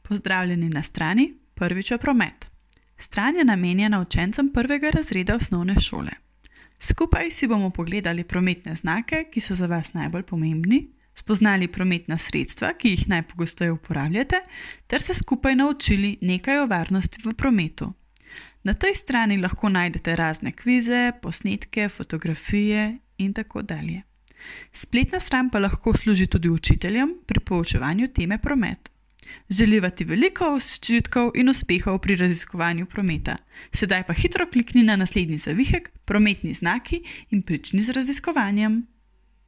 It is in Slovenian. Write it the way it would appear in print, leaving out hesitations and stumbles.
Pozdravljeni na strani Prvič o promet. Stran je namenjena učencem prvega razreda osnovne šole. Skupaj si bomo pogledali prometne znake, ki so za vas najbolj pomembni, spoznali prometna sredstva, ki jih najpogosteje uporabljate, ter se skupaj naučili nekaj o varnosti v prometu. Na tej strani lahko najdete razne kvize, posnetke, fotografije in tako dalje. Spletna stran pa lahko služi tudi učiteljem pri poučevanju teme promet. Želiva ti veliko užitkov in uspehov pri raziskovanju prometa. Sedaj pa hitro klikni na naslednji zavihek, prometni znaki in prični z raziskovanjem.